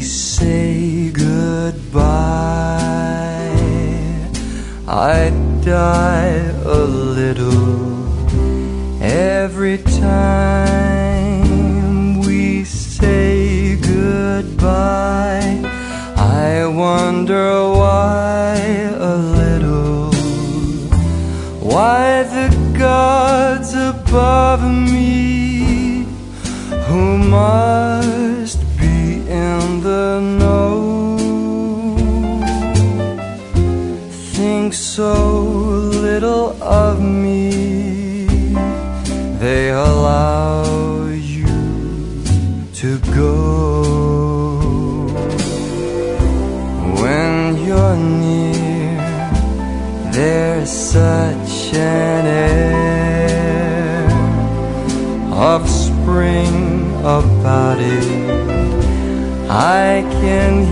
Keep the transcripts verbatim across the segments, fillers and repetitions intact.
say goodbye, I die a little every time we say goodbye. I wonder why a little, why the gods above me, who must be in the know, think so little of me, they allow you to go. When you're near, there's such an air of spring about it. I can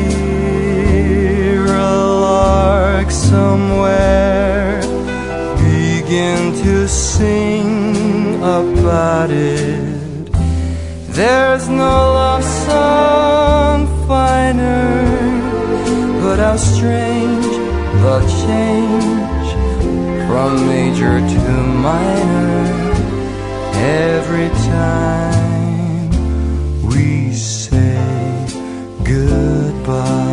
hear a lark somewhere begin to sing about it. There's no love song finer, but how strange the change from major to minor every time we say goodbye.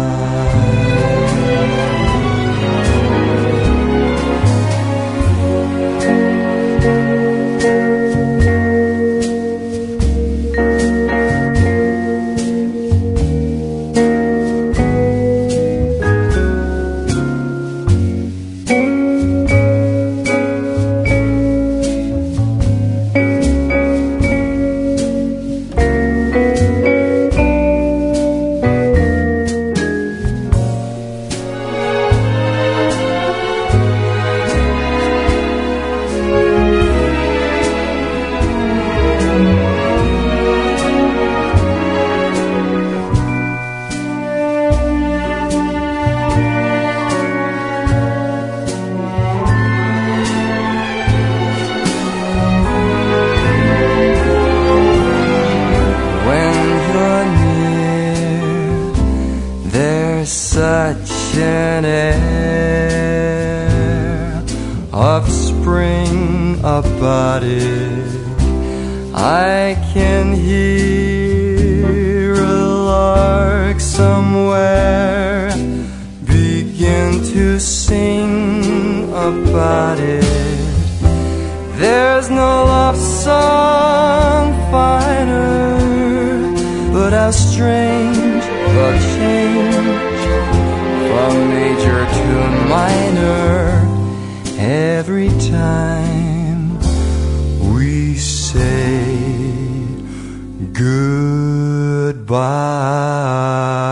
Such an air of spring about it. I can hear a lark somewhere begin to sing about it. There's no love song finer, but how strange the change from major to minor every time we say goodbye.